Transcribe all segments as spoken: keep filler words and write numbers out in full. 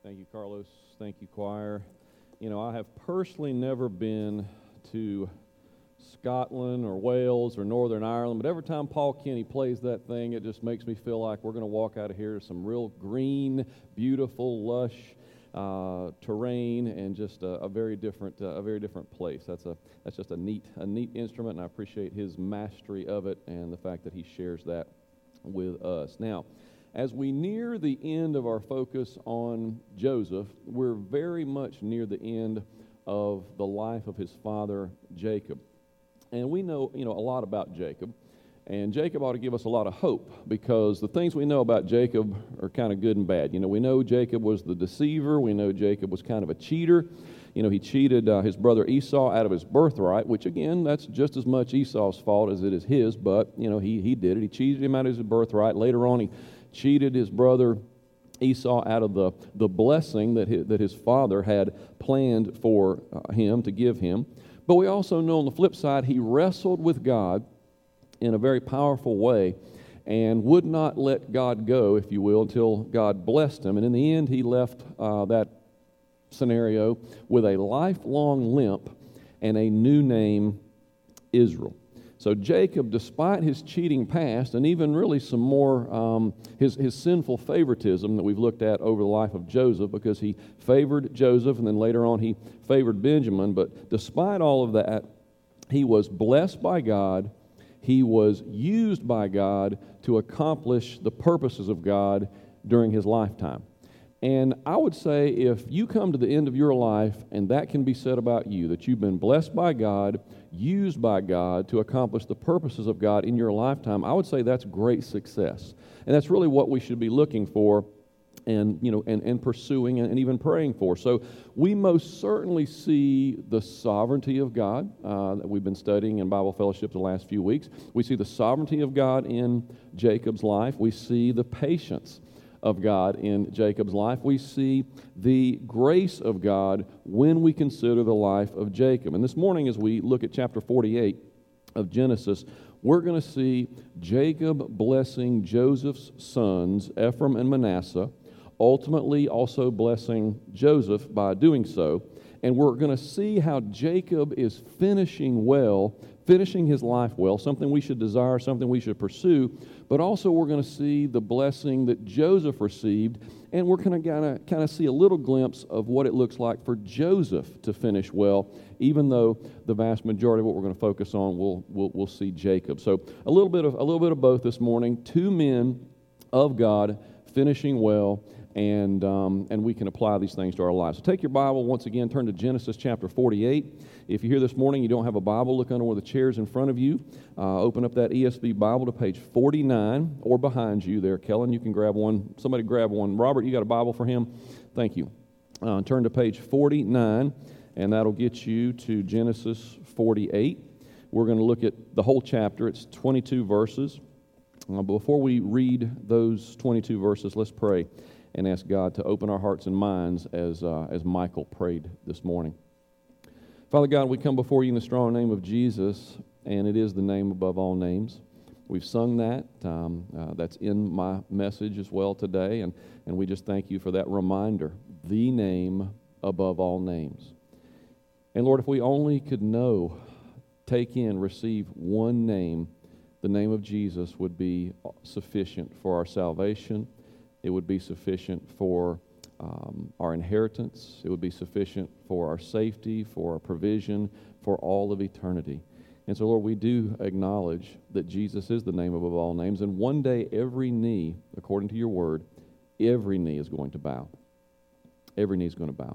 Thank you, Carlos. Thank you, choir. You know, I have personally never been to Scotland or Wales or Northern Ireland, but every time Paul Kenny plays that thing, it just makes me feel like we're going to walk out of here to some real green, beautiful, lush uh, terrain, and just a, a very different, uh, a very different place. That's a that's just a neat, a neat instrument, and I appreciate his mastery of it and the fact that he shares that with us. Now, as we near the end of our focus on Joseph, we're very much near the end of the life of his father, Jacob. And we know, you know, a lot about Jacob. And Jacob ought to give us a lot of hope, because the things we know about Jacob are kind of good and bad. You know, we know Jacob was the deceiver. We know Jacob was kind of a cheater. You know, he cheated uh, his brother Esau out of his birthright, which, again, that's just as much Esau's fault as it is his. But, you know, he, he did it. He cheated him out of his birthright. Later on, he cheated his brother Esau out of the, the blessing that his, that his father had planned for uh, him to give him. But we also know on the flip side, he wrestled with God in a very powerful way and would not let God go, if you will, until God blessed him. And in the end, he left uh, that scenario with a lifelong limp and a new name, Israel. So Jacob, despite his cheating past, and even really some more, um, his, his sinful favoritism that we've looked at over the life of Joseph, because he favored Joseph and then later on he favored Benjamin, but despite all of that, he was blessed by God. He was used by God to accomplish the purposes of God during his lifetime. And I would say if you come to the end of your life, and that can be said about you, that you've been blessed by God, used by God to accomplish the purposes of God in your lifetime, I would say that's great success. And that's really what we should be looking for and, you know, and, and pursuing and, and even praying for. So we most certainly see the sovereignty of God uh, that we've been studying in Bible Fellowship the last few weeks. We see the sovereignty of God in Jacob's life. We see the patience of God in Jacob's life. We see the grace of God when we consider the life of Jacob. And this morning, as we look at chapter forty-eight of Genesis, we're going to see Jacob blessing Joseph's sons, Ephraim and Manasseh, ultimately also blessing Joseph by doing so. And we're going to see how Jacob is finishing well, finishing his life well, something we should desire, something we should pursue, but also we're going to see the blessing that Joseph received, and we're going to kind of kind of see a little glimpse of what it looks like for Joseph to finish well, even though the vast majority of what we're going to focus on will will we'll see Jacob. So a little bit of a little bit of both this morning. Two men of God finishing well, and um, and we can apply these things to our lives. So take your Bible, once again, turn to Genesis chapter forty-eight. If you're here this morning, you don't have a Bible, look under one of the chairs in front of you. Uh, open up that E S V Bible to page forty-nine, or behind you there. Kellen, you can grab one. Somebody grab one. Robert, you got a Bible for him? Thank you. Uh, turn to page forty-nine, and that'll get you to Genesis forty-eight. We're going to look at the whole chapter. It's twenty-two verses. Uh, before we read those twenty-two verses, let's pray and ask God to open our hearts and minds as uh, as Michael prayed this morning. Father God, we come before you in the strong name of Jesus, and it is the name above all names. We've sung that. Um, uh, that's in my message as well today, and, and we just thank you for that reminder, the name above all names. And Lord, if we only could know, take in, receive one name, the name of Jesus would be sufficient for our salvation. It would be sufficient for um, our inheritance. It would be sufficient for our safety, for our provision, for all of eternity. And so, Lord, we do acknowledge that Jesus is the name above all names, and one day every knee, according to your word, every knee is going to bow. Every knee is going to bow.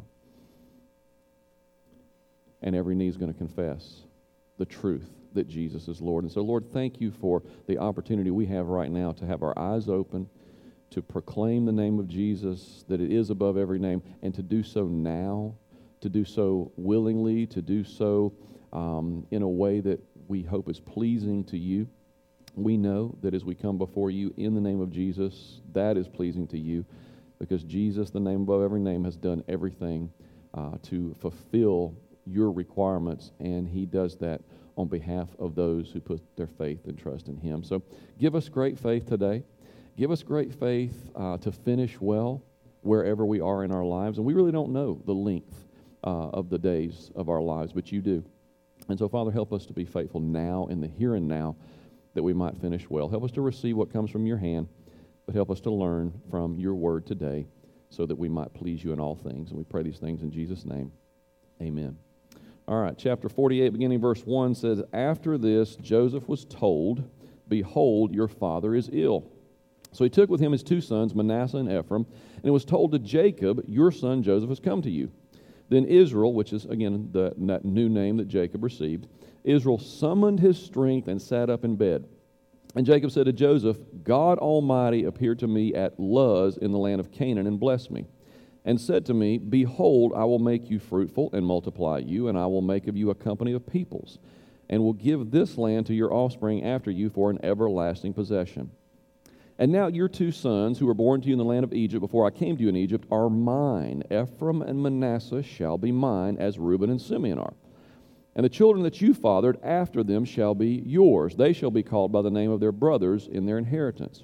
And every knee is going to confess the truth that Jesus is Lord. And so, Lord, thank you for the opportunity we have right now to have our eyes open, to proclaim the name of Jesus, that it is above every name, and to do so now, to do so willingly, to do so um, in a way that we hope is pleasing to you. We know that as we come before you in the name of Jesus, that is pleasing to you, because Jesus, the name above every name, has done everything uh, to fulfill your requirements, and he does that on behalf of those who put their faith and trust in him. So give us great faith today. Give us great faith uh, to finish well, wherever we are in our lives, and we really don't know the length uh, of the days of our lives, but you do. And so, Father, help us to be faithful now in the here and now, that we might finish well. Help us to receive what comes from your hand, but help us to learn from your word today so that we might please you in all things. And we pray these things in Jesus' name. Amen. All right, chapter forty-eight, beginning verse one says, After this, Joseph was told, Behold, your father is ill. So he took with him his two sons, Manasseh and Ephraim, and it was told to Jacob, Your son Joseph has come to you. Then Israel, which is, again, the, that new name that Jacob received, Israel summoned his strength and sat up in bed. And Jacob said to Joseph, God Almighty appeared to me at Luz in the land of Canaan and blessed me, and said to me, Behold, I will make you fruitful and multiply you, and I will make of you a company of peoples, and will give this land to your offspring after you for an everlasting possession. And now your two sons, who were born to you in the land of Egypt before I came to you in Egypt, are mine. Ephraim and Manasseh shall be mine, as Reuben and Simeon are. And the children that you fathered after them shall be yours. They shall be called by the name of their brothers in their inheritance.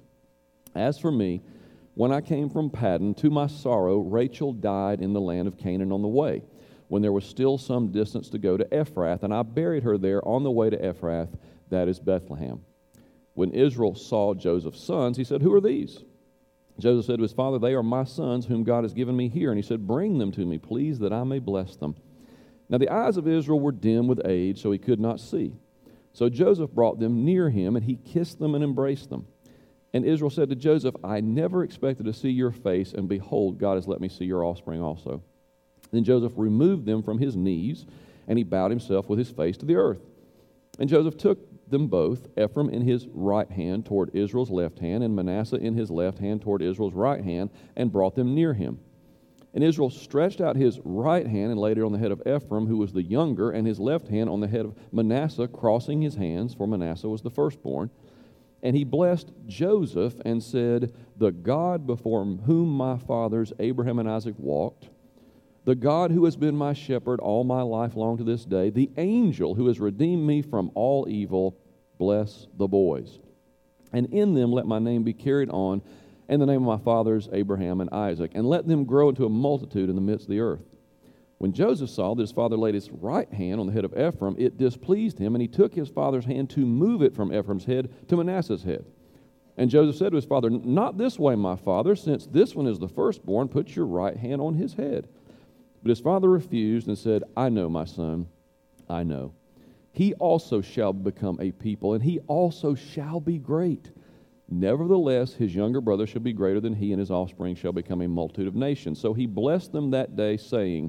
As for me, when I came from Paddan, to my sorrow, Rachel died in the land of Canaan on the way, when there was still some distance to go to Ephrath, and I buried her there on the way to Ephrath, that is Bethlehem. When Israel saw Joseph's sons, he said, Who are these? Joseph said to his father, They are my sons, whom God has given me here. And he said, Bring them to me, please, that I may bless them. Now the eyes of Israel were dim with age, so he could not see. So Joseph brought them near him, and he kissed them and embraced them. And Israel said to Joseph, I never expected to see your face, and behold, God has let me see your offspring also. Then Joseph removed them from his knees, and he bowed himself with his face to the earth. And Joseph took them both, Ephraim in his right hand toward Israel's left hand, and Manasseh in his left hand toward Israel's right hand, and brought them near him. And Israel stretched out his right hand and laid it on the head of Ephraim, who was the younger, and his left hand on the head of Manasseh, crossing his hands, for Manasseh was the firstborn. And he blessed Joseph and said, The God before whom my fathers Abraham and Isaac walked, the God who has been my shepherd all my life long to this day, the angel who has redeemed me from all evil, bless the boys. And in them let my name be carried on, and the name of my fathers Abraham and Isaac, and let them grow into a multitude in the midst of the earth. When Joseph saw that his father laid his right hand on the head of Ephraim, it displeased him, and he took his father's hand to move it from Ephraim's head to Manasseh's head. And Joseph said to his father, Not this way, my father, since this one is the firstborn, put your right hand on his head. But his father refused and said, I know, my son, I know. He also shall become a people, and he also shall be great. Nevertheless, his younger brother shall be greater than he, and his offspring shall become a multitude of nations. So he blessed them that day, saying,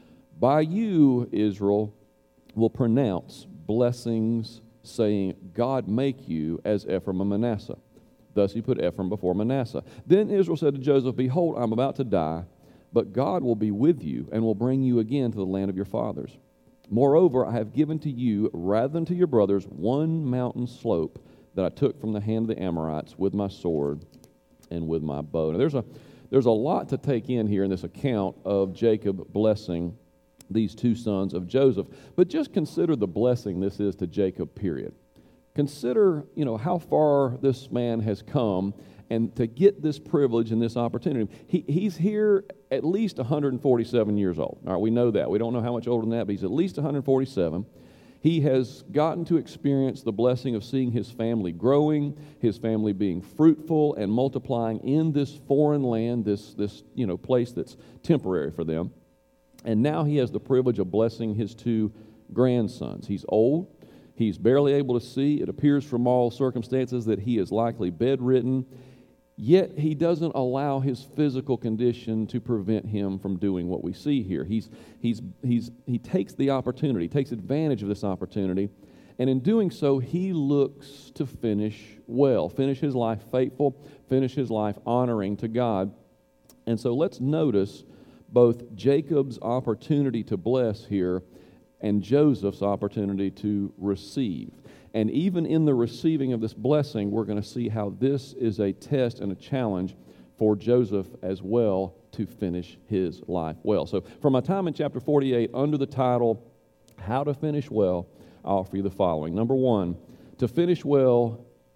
By you, Israel, will pronounce blessings, saying, God make you as Ephraim and Manasseh. Thus he put Ephraim before Manasseh. Then Israel said to Joseph, Behold, I am about to die, but God will be with you, and will bring you again to the land of your fathers. Moreover, I have given to you, rather than to your brothers, one mountain slope that I took from the hand of the Amorites with my sword and with my bow. Now, there's a, there's a lot to take in here in this account of Jacob blessing these two sons of Joseph. But just consider the blessing this is to Jacob, period. Consider, you know, how far this man has come, and to get this privilege and this opportunity. He, he's here at least one hundred forty-seven years old. All right, we know that. We don't know how much older than that, but he's at least one hundred forty-seven. He has gotten to experience the blessing of seeing his family growing, his family being fruitful and multiplying in this foreign land, this, this you know, place that's temporary for them. And now he has the privilege of blessing his two grandsons. He's old. He's barely able to see. It appears from all circumstances that he is likely bedridden. Yet he doesn't allow his physical condition to prevent him from doing what we see here. He's, he's, he's, he takes the opportunity, takes advantage of this opportunity, and in doing so, he looks to finish well, finish his life faithful, finish his life honoring to God. And so let's notice both Jacob's opportunity to bless here and Joseph's opportunity to receive. And even in the receiving of this blessing, we're going to see how this is a test and a challenge for Joseph as well to finish his life well. So from my time in chapter forty-eight, under the title, How to Finish Well, I offer you the following. Number one, to finish well,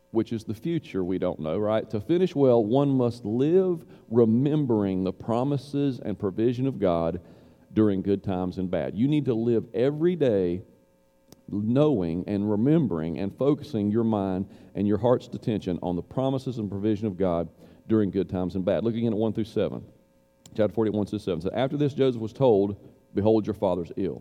which is the future we don't know, right? To finish well, one must live remembering the promises and provision of God during good times and bad. You need to live every day knowing and remembering and focusing your mind and your heart's attention on the promises and provision of God during good times and bad. Look again at one through seven. Chapter forty-eight, one through seven. So after this, Joseph was told, behold, your father's ill.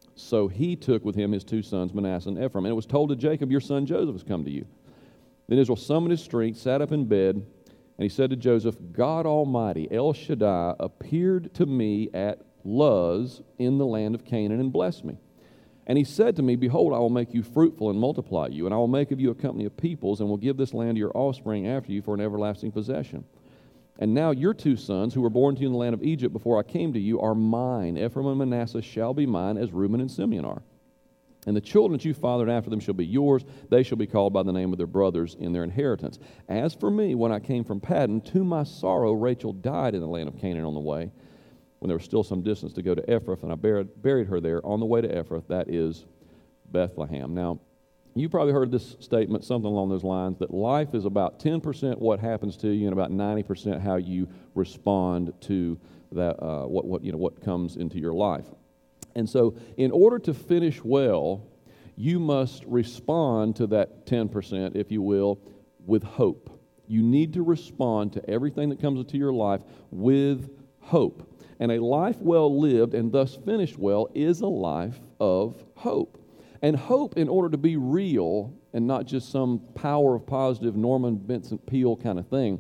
So he took with him his two sons, Manasseh and Ephraim. And it was told to Jacob, your son Joseph has come to you. Then Israel summoned his strength, sat up in bed, and he said to Joseph, God Almighty, El Shaddai, appeared to me at Luz in the land of Canaan and blessed me. And he said to me, behold, I will make you fruitful and multiply you, and I will make of you a company of peoples, and will give this land to your offspring after you for an everlasting possession. And now your two sons, who were born to you in the land of Egypt before I came to you, are mine. Ephraim and Manasseh shall be mine, as Reuben and Simeon are. And the children that you fathered after them shall be yours. They shall be called by the name of their brothers in their inheritance. As for me, when I came from Paddan, to my sorrow Rachel died in the land of Canaan on the way, when there was still some distance to go to Ephrath, and I buried, buried her there on the way to Ephrath, that is Bethlehem. Now, you probably heard this statement, something along those lines, that life is about ten percent what happens to you and about ninety percent how you respond to that, uh, what, what, you know, what comes into your life. And so in order to finish well, you must respond to that ten percent, if you will, with hope. You need to respond to everything that comes into your life with hope. And a life well lived and thus finished well is a life of hope. And hope, in order to be real and not just some power of positive Norman Vincent Peale kind of thing,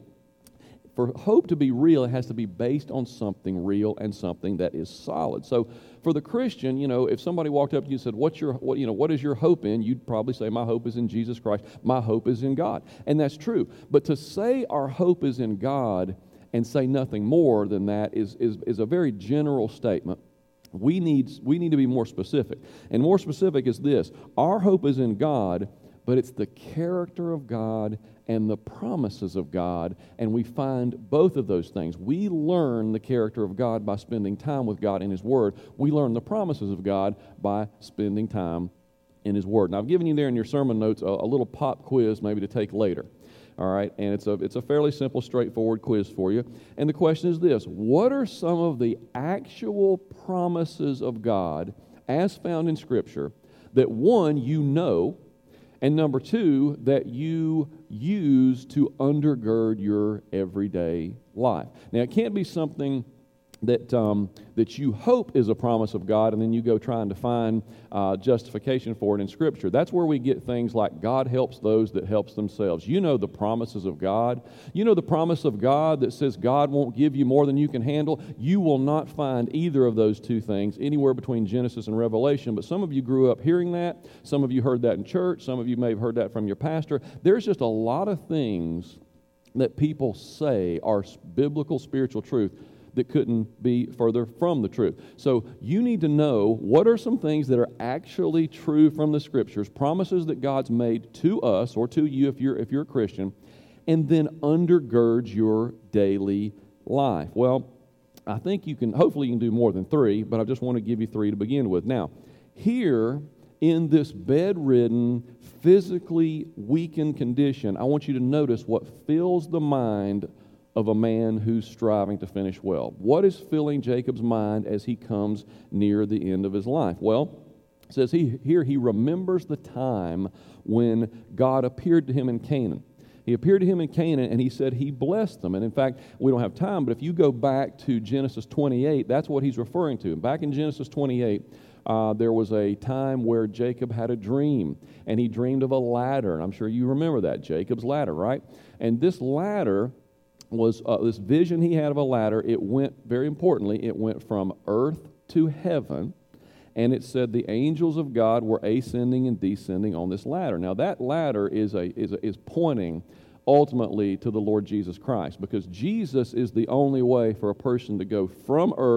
for hope to be real, it has to be based on something real and something that is solid. So for the Christian, you know, if somebody walked up to you and said, what's your, what, you know, what is your hope in? You'd probably say, my hope is in Jesus Christ. My hope is in God. And that's true. But to say our hope is in God and say nothing more than that is, is, is a very general statement. We need, we need to be more specific. And more specific is this: our hope is in God, but it's the character of God and the promises of God, and we find both of those things. We learn the character of God by spending time with God in His Word. We learn the promises of God by spending time in His Word. Now, I've given you there in your sermon notes a, a little pop quiz maybe to take later. All right, and it's a it's a fairly simple, straightforward quiz for you. And the question is this: what are some of the actual promises of God as found in Scripture that, one, you know, and number two, that you use to undergird your everyday life? Now, it can't be something that um, that you hope is a promise of God, and then you go trying to find uh, justification for it in Scripture. That's where we get things like God helps those that helps themselves. You know the promises of God. You know the promise of God that says God won't give you more than you can handle. You will not find either of those two things anywhere between Genesis and Revelation, but some of you grew up hearing that. Some of you heard that in church. Some of you may have heard that from your pastor. There's just a lot of things that people say are biblical spiritual truth that couldn't be further from the truth. So you need to know what are some things that are actually true from the Scriptures, promises that God's made to us or to you if you're if you're a Christian, and then undergirds your daily life. Well, I think you can, hopefully you can do more than three, but I just want to give you three to begin with. Now, here in this bedridden, physically weakened condition, I want you to notice what fills the mind of a man who's striving to finish well. What is filling Jacob's mind as he comes near the end of his life? Well, it says he, here he remembers the time when God appeared to him in Canaan. He appeared to him in Canaan, and he said he blessed them. And in fact, we don't have time, but if you go back to Genesis twenty-eight, that's what he's referring to. Back in Genesis twenty-eight, uh, there was a time where Jacob had a dream, and he dreamed of a ladder. And I'm sure you remember that, Jacob's ladder, right? And this ladder was uh, this vision he had of a ladder. It went, very importantly, it went from earth to heaven, and it said the angels of God were ascending and descending on this ladder. Now that ladder is a is a, is pointing ultimately to the Lord Jesus Christ, because Jesus is the only way for a person to go from earth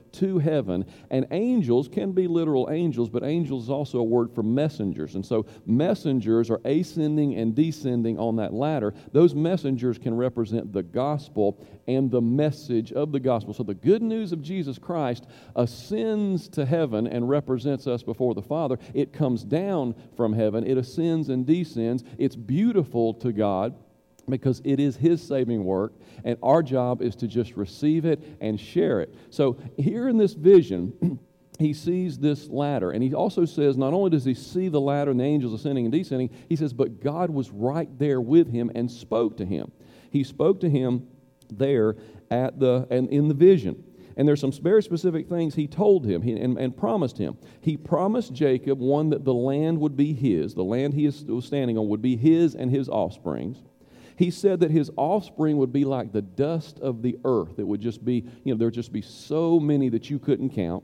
to heaven. And angels can be literal angels, but angels is also a word for messengers. And so messengers are ascending and descending on that ladder. Those messengers can represent the gospel and the message of the gospel. So the good news of Jesus Christ ascends to heaven and represents us before the Father. It comes down from heaven. It ascends and descends. It's beautiful to God because it is His saving work, and our job is to just receive it and share it. So here in this vision, he sees this ladder, and he also says not only does he see the ladder and the angels ascending and descending, he says, but God was right there with him and spoke to him. He spoke to him there at the and in the vision. And there's some very specific things he told him he, and, and promised him. He promised Jacob, one, that the land would be his. The land he is, was standing on would be his and his offspring's. He said that his offspring would be like the dust of the earth. It would just be, you know, there would just be so many that you couldn't count.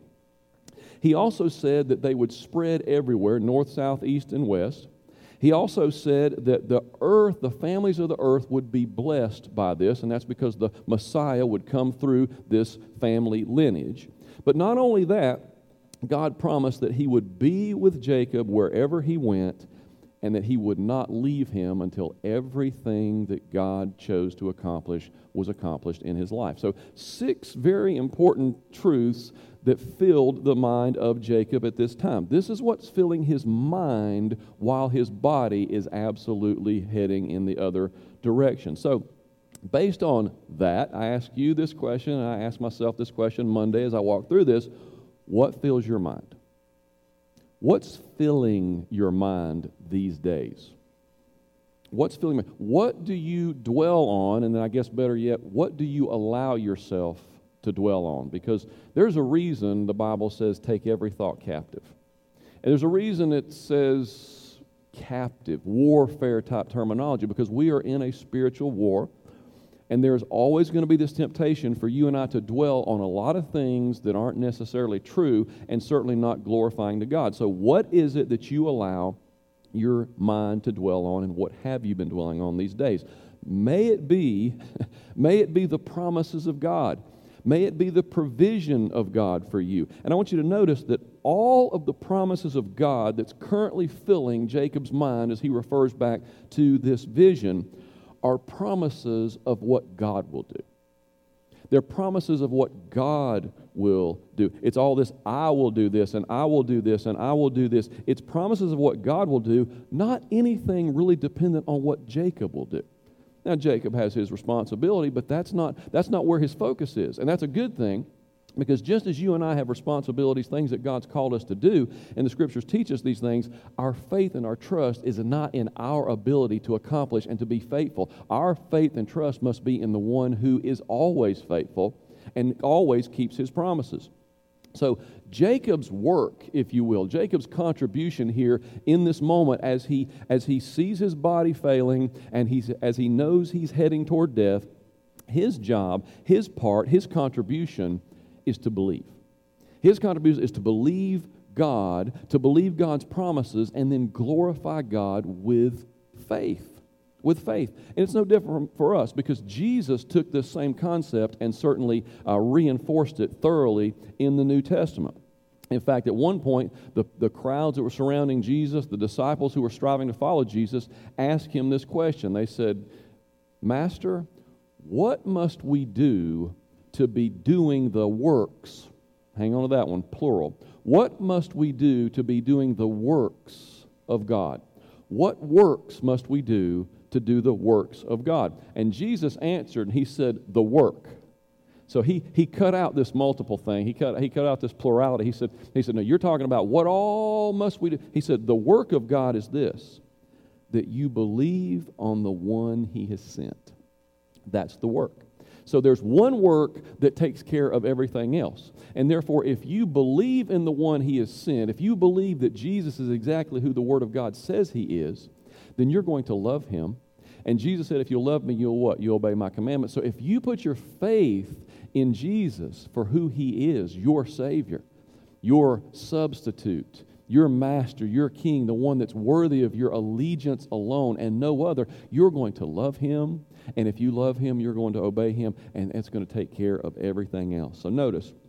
He also said that they would spread everywhere, north, south, east, and west. He also said that the earth, the families of the earth would be blessed by this, and that's because the Messiah would come through this family lineage. But not only that, God promised that he would be with Jacob wherever he went, and that he would not leave him until everything that God chose to accomplish was accomplished in his life. So six very important truths that filled the mind of Jacob at this time. This is what's filling his mind while his body is absolutely heading in the other direction. So based on that, I ask you this question, and I ask myself this question Monday as I walk through this: what fills your mind? What's filling your mind these days? What's filling my, what do you dwell on? And then I guess better yet, what do you allow yourself to dwell on? Because there's a reason the Bible says take every thought captive. And there's a reason it says captive, warfare type terminology, because we are in a spiritual war. And there's always going to be this temptation for you and I to dwell on a lot of things that aren't necessarily true and certainly not glorifying to God. So what is it that you allow your mind to dwell on, and what have you been dwelling on these days? May it be, may it be the promises of God. May it be the provision of God for you. And I want you to notice that all of the promises of God that's currently filling Jacob's mind as he refers back to this vision are promises of what God will do. They're promises of what God will do. It's all this, I will do this, and I will do this, and I will do this. It's promises of what God will do, not anything really dependent on what Jacob will do. Now, Jacob has his responsibility, but that's not, that's not where his focus is. And that's a good thing, because just as you and I have responsibilities, things that God's called us to do, and the Scriptures teach us these things, our faith and our trust is not in our ability to accomplish and to be faithful. Our faith and trust must be in the one who is always faithful and always keeps his promises. So Jacob's work, if you will, Jacob's contribution here in this moment as he as he sees his body failing and he's as he knows he's heading toward death, his job, his part, his contribution is to believe. His contribution is to believe God, to believe God's promises, and then glorify God with faith. With faith. And it's no different for us, because Jesus took this same concept and certainly uh, reinforced it thoroughly in the New Testament. In fact, at one point, the, the crowds that were surrounding Jesus, the disciples who were striving to follow Jesus, asked him this question. They said, "Master, what must we do to be doing the works?" Hang on to that one, plural. What must we do to be doing the works of God? What works must we do to do the works of God? And Jesus answered, and he said, the work. So he he cut out this multiple thing. He cut he cut out this plurality. He said, he said, no, you're talking about what all must we do? He said, the work of God is this, that you believe on the one he has sent. That's the work. So there's one work that takes care of everything else. And therefore, if you believe in the one he has sent, if you believe that Jesus is exactly who the Word of God says he is, then you're going to love him. And Jesus said, if you'll love me, you'll what? You'll obey my commandments. So if you put your faith in Jesus for who he is, your Savior, your substitute, your master, your king, the one that's worthy of your allegiance alone and no other, you're going to love him. And if you love him, you're going to obey him, and it's going to take care of everything else. So notice,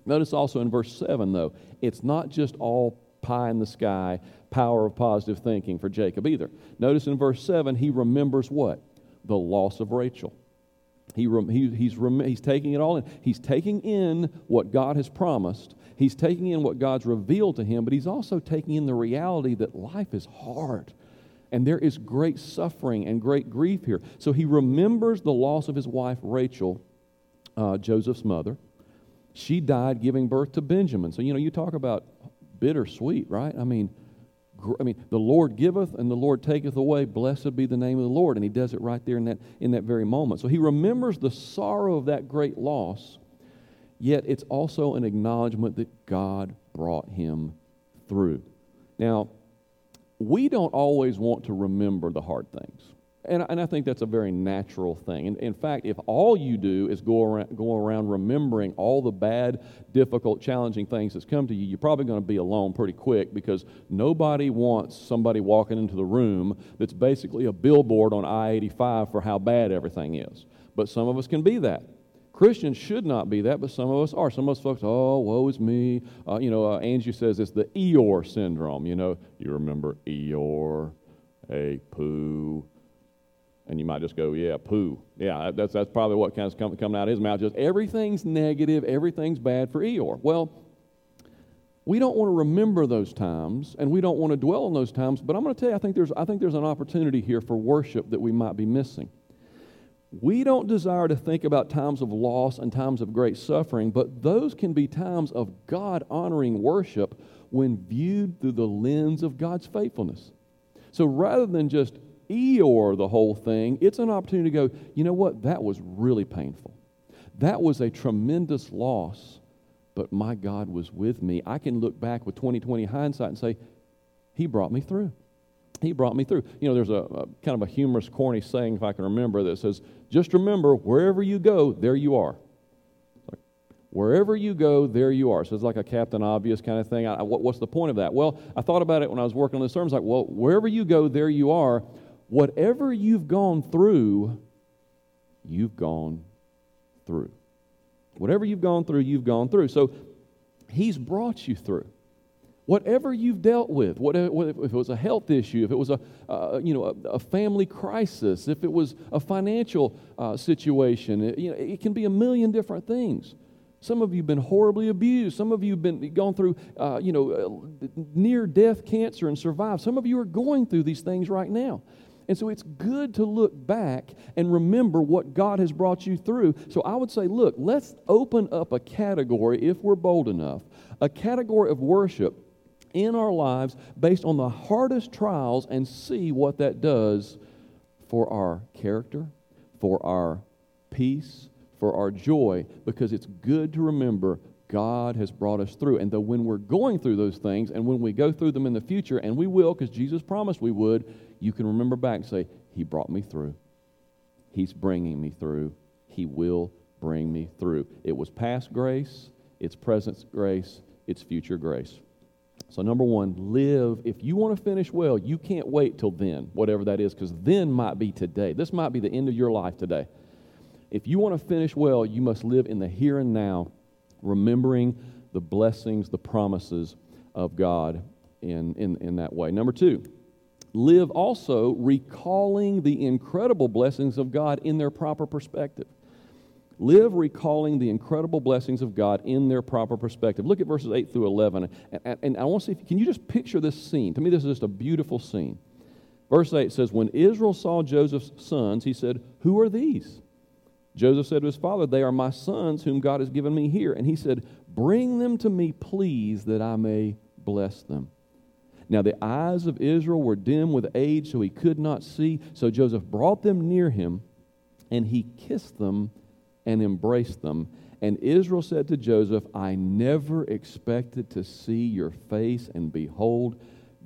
Notice also in verse seven, though, it's not just all pie in the sky, power of positive thinking for Jacob either. Notice in verse seven, he remembers what? The loss of Rachel. He, he, he's, he's taking it all in. He's taking in what God has promised. He's taking in what God's revealed to him, but he's also taking in the reality that life is hard. And there is great suffering and great grief here. So he remembers the loss of his wife, Rachel, uh, Joseph's mother. She died giving birth to Benjamin. So, you know, you talk about bittersweet, right? I mean, I mean, the Lord giveth and the Lord taketh away. Blessed be the name of the Lord. And he does it right there in that, in that very moment. So he remembers the sorrow of that great loss, yet it's also an acknowledgement that God brought him through. Now, we don't always want to remember the hard things. And, and I think that's a very natural thing. And in fact, if all you do is go around, go around remembering all the bad, difficult, challenging things that's come to you, you're probably going to be alone pretty quick, because nobody wants somebody walking into the room that's basically a billboard on I eighty-five for how bad everything is. But some of us can be that. Christians should not be that, but some of us are. Some of us folks, oh, woe is me. Uh, you know, uh, Angie says it's the Eeyore syndrome. You know, you remember Eeyore, a poo. And you might just go, yeah, poo. Yeah, that's that's probably what kind of coming coming out of his mouth. Just everything's negative, everything's bad for Eeyore. Well, we don't want to remember those times, and we don't want to dwell on those times. But I'm going to tell you, I think there's I think there's an opportunity here for worship that we might be missing. We don't desire to think about times of loss and times of great suffering, but those can be times of God-honoring worship when viewed through the lens of God's faithfulness. So rather than just Eeyore the whole thing, it's an opportunity to go, you know what, that was really painful. That was a tremendous loss, but my God was with me. I can look back with twenty twenty hindsight and say, he brought me through. He brought me through. You know, there's a, a kind of a humorous, corny saying, if I can remember, that says, just remember, wherever you go, there you are. Like, wherever you go, there you are. So it's like a Captain Obvious kind of thing. I, what, what's the point of that? Well, I thought about it when I was working on this sermon. It's like, well, wherever you go, there you are. Whatever you've gone through, you've gone through. Whatever you've gone through, you've gone through. So he's brought you through. Whatever you've dealt with, whatever, if it was a health issue, if it was a uh, you know a, a family crisis, if it was a financial uh, situation, it, you know, it can be a million different things. Some of you have been horribly abused. Some of you have been gone through uh, you know uh, near-death cancer and survived. Some of you are going through these things right now. And so it's good to look back and remember what God has brought you through. So I would say, look, let's open up a category, if we're bold enough, a category of worship in our lives based on the hardest trials, and see what that does for our character, for our peace, for our joy, because it's good to remember God has brought us through. And though when we're going through those things, and when we go through them in the future, and we will, because Jesus promised we would, you can remember back and say, he brought me through. He's bringing me through. He will bring me through. It was past grace, it's present grace, it's future grace. So number one, live. If you want to finish well, you can't wait till then, whatever that is, because then might be today. This might be the end of your life today. If you want to finish well, you must live in the here and now, remembering the blessings, the promises of God in, in, in that way. Number two, live also recalling the incredible blessings of God in their proper perspective. Live recalling the incredible blessings of God in their proper perspective. Look at verses eight through eleven. And, and, and I want to see, if, can you just picture this scene? To me, this is just a beautiful scene. Verse eight says, when Israel saw Joseph's sons, he said, who are these? Joseph said to his father, they are my sons whom God has given me here. And he said, bring them to me, please, that I may bless them. Now the eyes of Israel were dim with age, so he could not see. So Joseph brought them near him, and he kissed them and embraced them. And Israel said to Joseph, I never expected to see your face, and behold,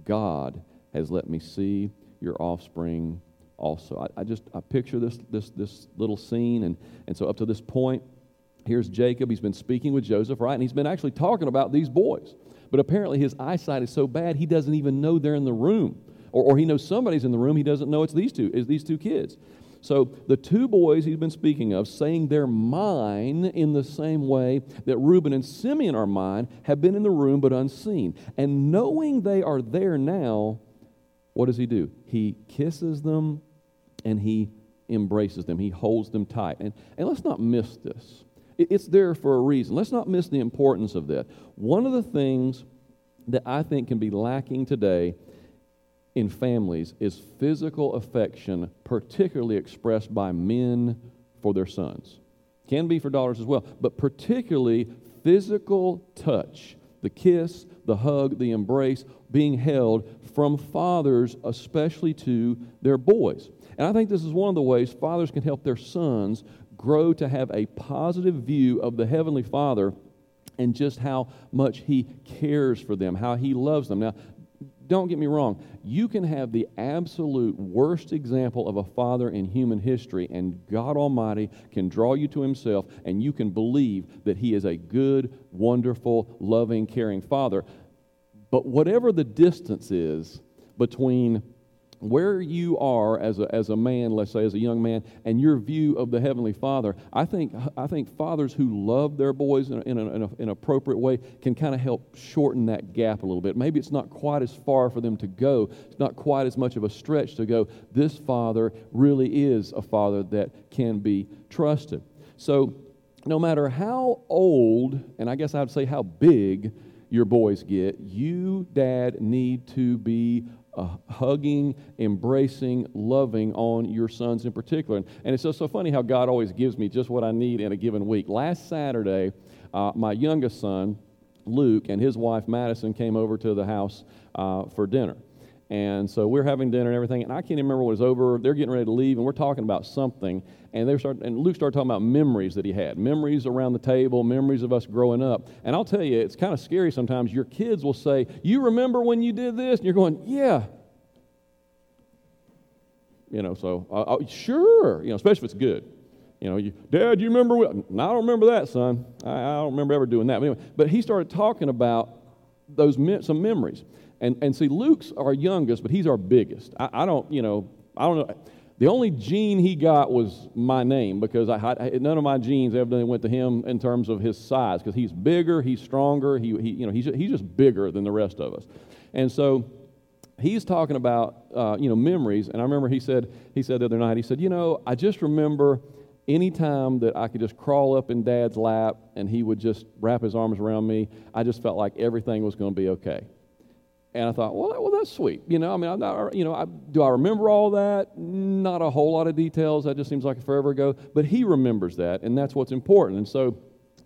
God has let me see your offspring also. I, I just I picture this this this little scene, and, and so up to this point, here's Jacob. He's been speaking with Joseph, right? And he's been actually talking about these boys. But apparently his eyesight is so bad, he doesn't even know they're in the room. Or, or he knows somebody's in the room, he doesn't know it's these two, it's these two kids. So the two boys he's been speaking of, saying they're mine in the same way that Reuben and Simeon are mine, have been in the room but unseen. And knowing they are there now, what does he do? He kisses them and he embraces them. He holds them tight. And, and let's not miss this. It, it's there for a reason. Let's not miss the importance of that. One of the things that I think can be lacking today in families is physical affection, particularly expressed by men for their sons. Can be for daughters as well, but particularly physical touch, the kiss, the hug, the embrace, being held from fathers, especially to their boys. And I think this is one of the ways fathers can help their sons grow to have a positive view of the Heavenly Father and just how much He cares for them, how He loves them. Now, don't get me wrong. You can have the absolute worst example of a father in human history, and God Almighty can draw you to Himself, and you can believe that He is a good, wonderful, loving, caring Father. But whatever the distance is between where you are as a, as a man, let's say as a young man, and your view of the Heavenly Father, I think I think fathers who love their boys in, a, in, a, in, a, in an appropriate way can kind of help shorten that gap a little bit. Maybe it's not quite as far for them to go. It's not quite as much of a stretch to go, this father really is a father that can be trusted. So no matter how old, and I guess I would say how big your boys get, you, Dad, need to be Uh, hugging, embracing, loving on your sons in particular. And, and it's just so funny how God always gives me just what I need in a given week. Last Saturday, uh, my youngest son, Luke, and his wife, Madison, came over to the house uh, for dinner. And so we're having dinner and everything, and I can't even remember what was over. They're getting ready to leave, and we're talking about something. And they start, and Luke started talking about memories that he had, memories around the table, memories of us growing up. And I'll tell you, it's kind of scary sometimes. Your kids will say, "You remember when you did this?" And you're going, "Yeah." You know, so uh, uh, sure. You know, especially if it's good. You know, you, "Dad, you remember what?" "No, I don't remember that, son. I, I don't remember ever doing that." But anyway, but he started talking about those me- some memories. And and see, Luke's our youngest, but he's our biggest. I, I don't, you know, I don't know. The only gene he got was my name, because I, I none of my genes evidently went to him in terms of his size, because he's bigger, he's stronger, he, he you know he's he's just bigger than the rest of us. And so he's talking about uh, you know memories. And I remember he said he said the other night, he said, "You know, I just remember any time that I could just crawl up in Dad's lap and he would just wrap his arms around me, I just felt like everything was going to be okay." And I thought, well, well, that's sweet. You know, I mean, I'm not, you know, I, do I remember all that? Not a whole lot of details. That just seems like forever ago. But he remembers that, and that's what's important. And so,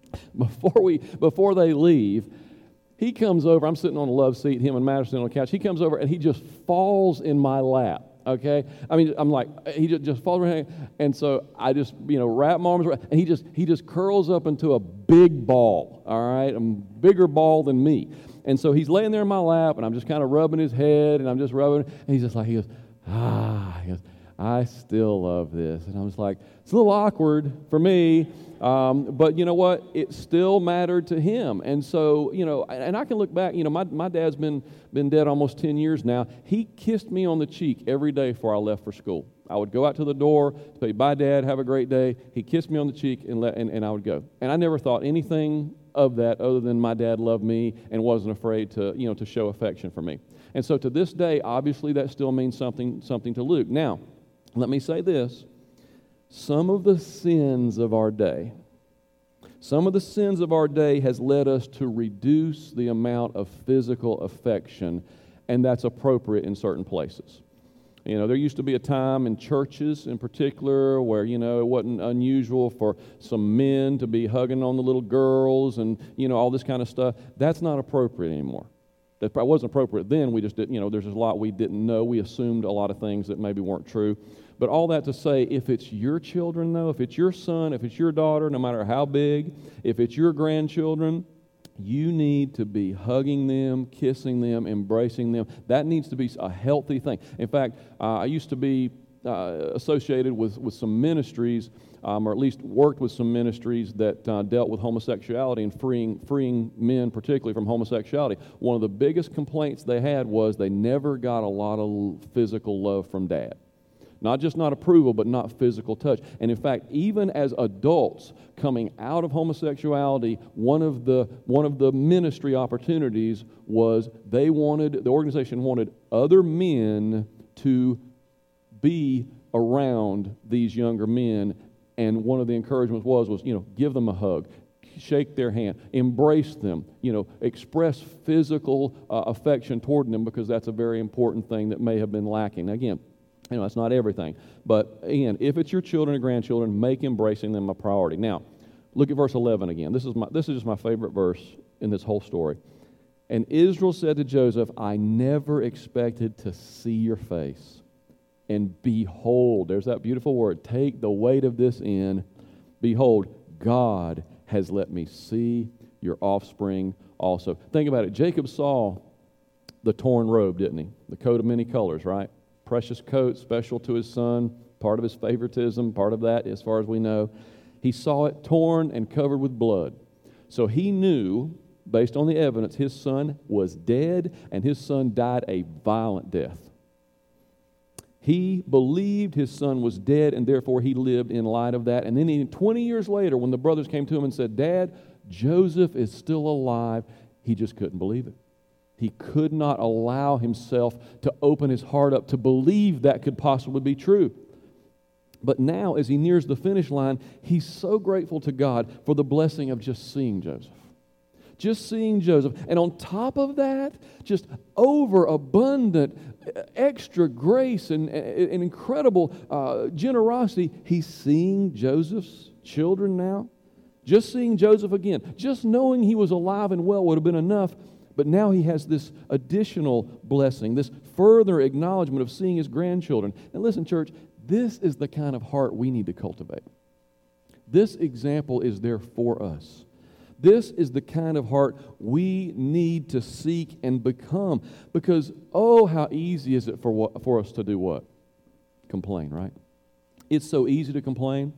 before we, before they leave, he comes over. I'm sitting on a love seat. Him and Madison on the couch. He comes over and he just falls in my lap. Okay, I mean, I'm like, he just, just falls around, and so I just, you know, wrap my arms around, and he just, he just curls up into a big ball. All right, a bigger ball than me. And so he's laying there in my lap, and I'm just kind of rubbing his head, and I'm just rubbing, and he's just like, he goes, ah, he goes, "I still love this." And I was like, it's a little awkward for me, um, but you know what? It still mattered to him. And so, you know, and I can look back, you know, my, my dad's been, been dead almost ten years now. He kissed me on the cheek every day before I left for school. I would go out to the door, say, "Bye, Dad, have a great day." He'd kiss me on the cheek, and, let, and, and I would go. And I never thought anything of that other than my dad loved me and wasn't afraid to, you know, to show affection for me. And so to this day, obviously that still means something, something to Luke. Now, let me say this. Some of the sins of our day, some of the sins of our day has led us to reduce the amount of physical affection, and that's appropriate in certain places. You know, there used to be a time in churches in particular where, you know, it wasn't unusual for some men to be hugging on the little girls and, you know, all this kind of stuff. That's not appropriate anymore. That wasn't appropriate then. We just didn't, you know, there's a lot we didn't know. We assumed a lot of things that maybe weren't true. But all that to say, if it's your children, though, if it's your son, if it's your daughter, no matter how big, if it's your grandchildren, you need to be hugging them, kissing them, embracing them. That needs to be a healthy thing. In fact, uh, I used to be uh, associated with, with some ministries, um, or at least worked with some ministries that uh, dealt with homosexuality and freeing, freeing men, particularly from homosexuality. One of the biggest complaints they had was they never got a lot of physical love from Dad. Not just not approval, but not physical touch. And in fact, even as adults coming out of homosexuality, one of the one of the ministry opportunities was they wanted, the organization wanted other men to be around these younger men. And one of the encouragements was, was, you know, give them a hug, shake their hand, embrace them, you know, express physical uh, affection toward them, because that's a very important thing that may have been lacking. Again, you know, that's not everything. But again, if it's your children or grandchildren, make embracing them a priority. Now, look at verse eleven again. This is my this is just my favorite verse in this whole story. And Israel said to Joseph, I never expected to see your face. And behold, there's that beautiful word, take the weight of this in. Behold, God has let me see your offspring also. Think about it. Jacob saw the torn robe, didn't he? The coat of many colors, right? Precious coat, special to his son, part of his favoritism, part of that as far as we know. He saw it torn and covered with blood. So he knew, based on the evidence, his son was dead, and his son died a violent death. He believed his son was dead, and therefore he lived in light of that. And then he, twenty years later, when the brothers came to him and said, Dad, Joseph is still alive, he just couldn't believe it. He could not allow himself to open his heart up to believe that could possibly be true. But now, as he nears the finish line, he's so grateful to God for the blessing of just seeing Joseph. Just seeing Joseph. And on top of that, just overabundant, extra grace and, and incredible uh, generosity, he's seeing Joseph's children now. Just seeing Joseph again. Just knowing he was alive and well would have been enough. But now he has this additional blessing, this further acknowledgement of seeing his grandchildren. And listen, church, this is the kind of heart we need to cultivate. This example is there for us. This is the kind of heart we need to seek and become. Because, oh, how easy is it for what, for us to do what? Complain, right? It's so easy to complain.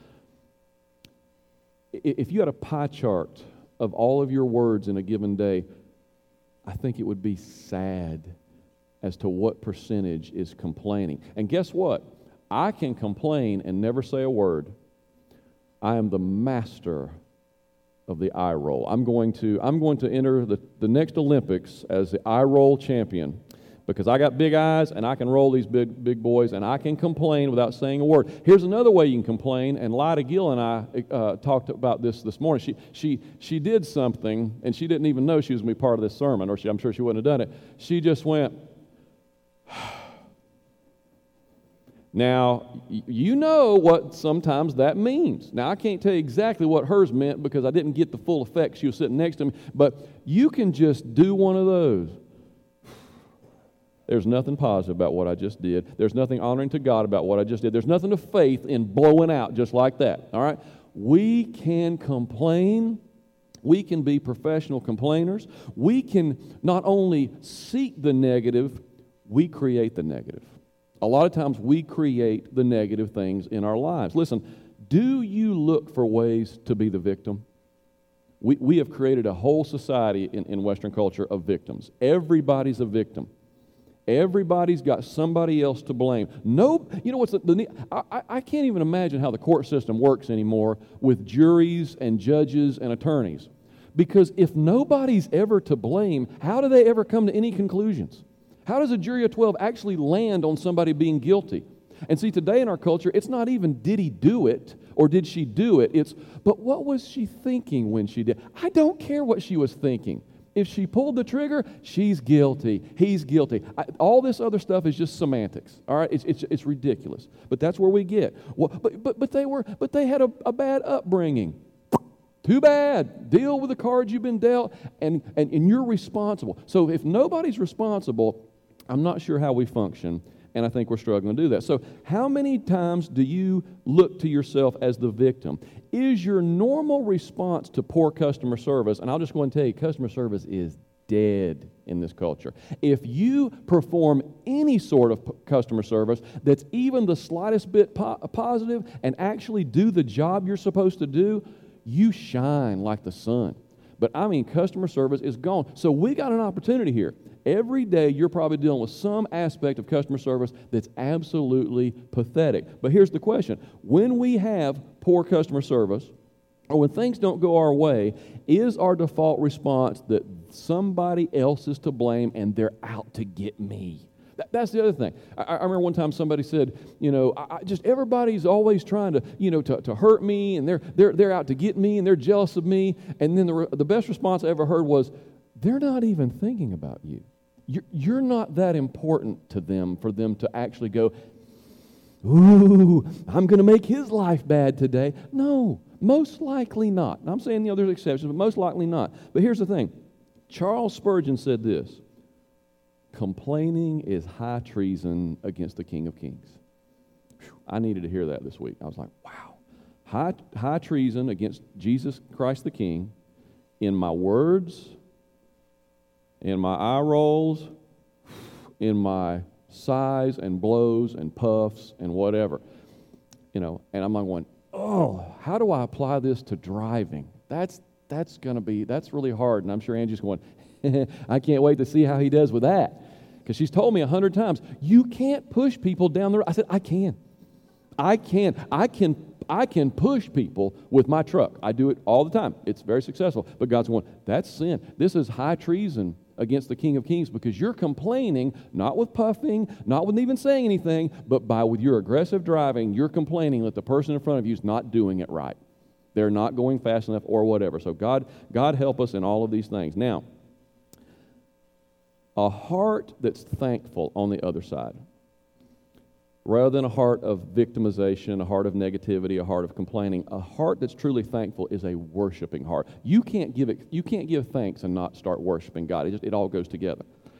If you had a pie chart of all of your words in a given day, I think it would be sad as to what percentage is complaining. And guess what? I can complain and never say a word. I am the master of the eye roll. I'm going to I'm going to enter the, the next Olympics as the eye roll champion, because I got big eyes and I can roll these big big boys, and I can complain without saying a word. Here's another way you can complain, and Lyda Gill and I uh, talked about this this morning. She she she did something, and she didn't even know she was going to be part of this sermon, or she, I'm sure she wouldn't have done it. She just went. Now, you know what sometimes that means. Now, I can't tell you exactly what hers meant because I didn't get the full effect. She was sitting next to me. But you can just do one of those. There's nothing positive about what I just did. There's nothing honoring to God about what I just did. There's nothing of faith in blowing out just like that. All right? We can complain. We can be professional complainers. We can not only seek the negative, we create the negative. A lot of times we create the negative things in our lives. Listen, do you look for ways to be the victim? We, we have created a whole society in, in Western culture of victims. Everybody's a victim. Everybody's got somebody else to blame. No, you know what's the, the I, I can't even imagine how the court system works anymore with juries and judges and attorneys. Because if nobody's ever to blame, how do they ever come to any conclusions? How does a jury of twelve actually land on somebody being guilty? And see, today in our culture, it's not even did he do it or did she do it. It's, but what was she thinking when she did? I don't care what she was thinking. If she pulled the trigger, she's guilty. He's guilty. I, all this other stuff is just semantics. All right, it's it's, it's ridiculous. But that's where we get. Well, but but but they were but they had a, a bad upbringing. Too bad. Deal with the cards you've been dealt, and, and and you're responsible. So if nobody's responsible, I'm not sure how we function, and I think we're struggling to do that. So how many times do you look to yourself as the victim? Is your normal response to poor customer service, and I'll just go and tell you, customer service is dead in this culture. If you perform any sort of p- customer service that's even the slightest bit po- positive and actually do the job you're supposed to do, you shine like the sun. But I mean, customer service is gone. So we got an opportunity here. Every day you're probably dealing with some aspect of customer service that's absolutely pathetic. But here's the question. When we have poor customer service, or when things don't go our way, is our default response that somebody else is to blame and they're out to get me? That, that's the other thing. I, I remember one time somebody said, you know, I, I just everybody's always trying to, you know, to, to hurt me, and they're they're they're out to get me, and they're jealous of me. And then the re- the best response I ever heard was, they're not even thinking about you. You're, you're not that important to them for them to actually go, ooh, I'm going to make his life bad today. No, most likely not. I'm saying, you know, there's exceptions, but most likely not. But here's the thing. Charles Spurgeon said this: complaining is high treason against the King of Kings. Whew, I needed to hear that this week. I was like, wow. High, high treason against Jesus Christ the King in my words, in my eye rolls, in my sighs and blows and puffs and whatever. You know, and I'm like going, oh, how do I apply this to driving? That's that's going to be, that's really hard. And I'm sure Angie's going, I can't wait to see how he does with that. Because she's told me a hundred times, you can't push people down the road. I said, I can. I can. I can I can push people with my truck. I do it all the time. It's very successful. But God's going, that's sin. This is high treason against the King of Kings, because you're complaining, not with puffing, not with even saying anything, but by with your aggressive driving, you're complaining that the person in front of you is not doing it right. They're not going fast enough or whatever. So God, God help us in all of these things. Now, a heart that's thankful on the other side, rather than a heart of victimization, a heart of negativity, a heart of complaining, a heart that's truly thankful is a worshiping heart. You can't give it, you can't give thanks and not start worshiping God. It just, it all goes together.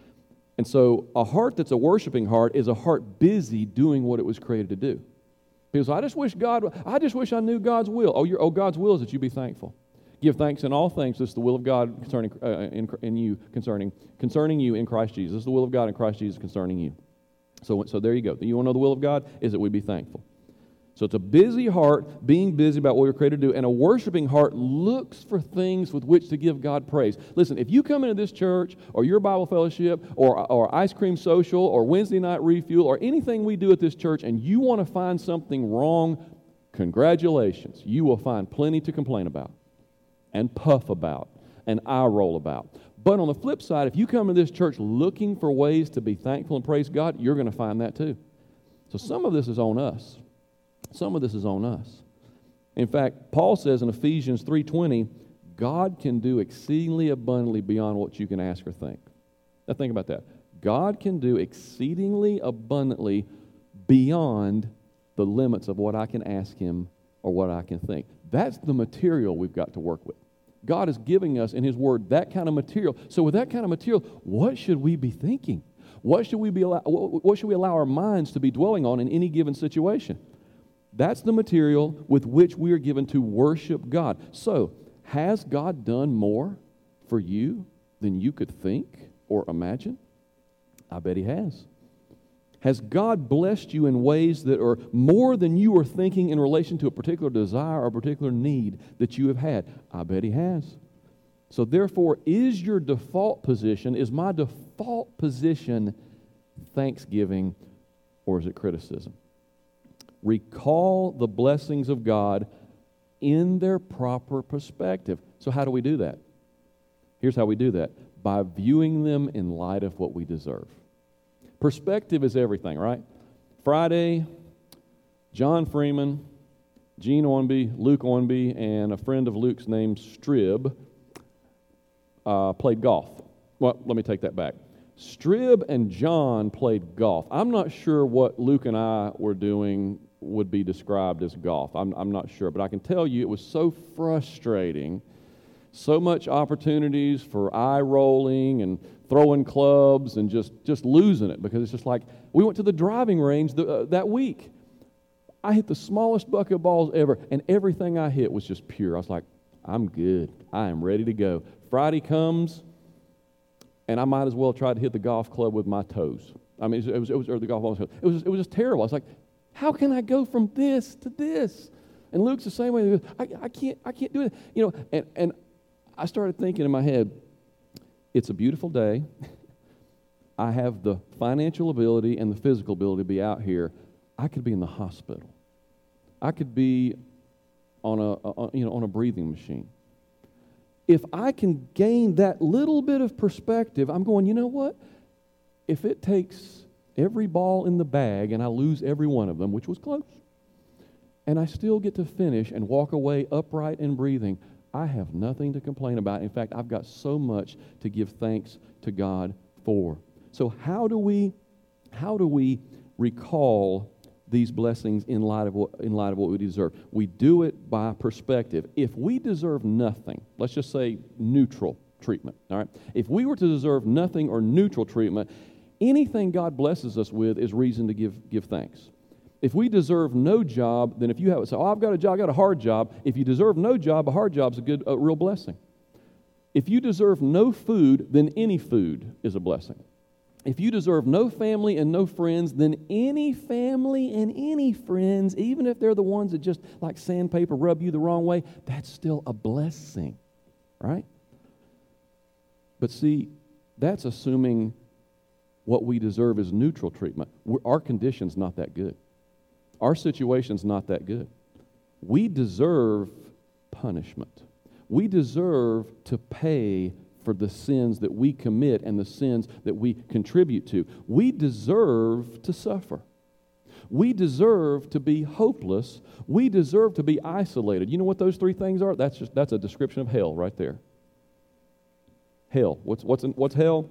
And so a heart that's a worshiping heart is a heart busy doing what it was created to do. Because I just wish God, I just wish I knew God's will. Oh, your, oh God's will is that you be thankful. Give thanks in all things. This is the will of God concerning uh, in, in you concerning concerning you in Christ Jesus. This is the will of God in Christ Jesus concerning you. So, so there you go. You want to know the will of God? Is that we be thankful. So it's a busy heart, being busy about what we're created to do, and a worshiping heart looks for things with which to give God praise. Listen, if you come into this church, or your Bible fellowship, or, or ice cream social, or Wednesday night refuel, or anything we do at this church, and you want to find something wrong, congratulations. You will find plenty to complain about, and puff about, and eye roll about. But on the flip side, if you come to this church looking for ways to be thankful and praise God, you're going to find that too. So some of this is on us. Some of this is on us. In fact, Paul says in Ephesians three twenty, God can do exceedingly abundantly beyond what you can ask or think. Now think about that. God can do exceedingly abundantly beyond the limits of what I can ask Him or what I can think. That's the material we've got to work with. God is giving us in His Word that kind of material. So with that kind of material, what should we be thinking? What should we be allow, what should we allow our minds to be dwelling on in any given situation? That's the material with which we are given to worship God. So, has God done more for you than you could think or imagine? I bet He has. Has God blessed you in ways that are more than you were thinking in relation to a particular desire or a particular need that you have had? I bet He has. So therefore, is your default position, is my default position thanksgiving, or is it criticism? Recall the blessings of God in their proper perspective. So how do we do that? Here's how we do that. By viewing them in light of what we deserve. Perspective is everything, right? Friday, John Freeman, Gene Ornby, Luke Ornby, and a friend of Luke's named Strib uh, played golf. Well, let me take that back. Strib and John played golf. I'm not sure what Luke and I were doing would be described as golf. I'm, I'm not sure, but I can tell you it was so frustrating. So much opportunities for eye rolling and throwing clubs and just, just losing it, because it's just like, we went to the driving range the, uh, that week. I hit the smallest bucket of balls ever, and everything I hit was just pure. I was like, I'm good. I am ready to go. Friday comes, and I might as well try to hit the golf club with my toes. I mean, it was, it was or the golf ball. It was, it was just terrible. I was like, how can I go from this to this? And Luke's the same way. I, I can't, I can't do it. You know, and, and I started thinking in my head, it's a beautiful day. I have the financial ability and the physical ability to be out here. I could be in the hospital. I could be on a, a you know on a breathing machine. If I can gain that little bit of perspective, I'm going, you know what? If it takes every ball in the bag and I lose every one of them, which was close, and I still get to finish and walk away upright and breathing, I have nothing to complain about. In fact, I've got so much to give thanks to God for. So how do we, how do we recall these blessings in light of what, in light of what we deserve? We do it by perspective. If we deserve nothing, let's just say neutral treatment, all right? If we were to deserve nothing or neutral treatment, anything God blesses us with is reason to give, give thanks. If we deserve no job, then if you have, so oh, I've got a job, I got a hard job. If you deserve no job, a hard job's a good, a real blessing. If you deserve no food, then any food is a blessing. If you deserve no family and no friends, then any family and any friends, even if they're the ones that just like sandpaper rub you the wrong way, that's still a blessing, right? But see, that's assuming what we deserve is neutral treatment. We're, our condition's not that good. Our situation's not that good. We deserve punishment. We deserve to pay for the sins that we commit and the sins that we contribute to. We deserve to suffer. We deserve to be hopeless. We deserve to be isolated. You know what those three things are? That's just that's a description of hell right there. Hell. What's what's in, what's hell?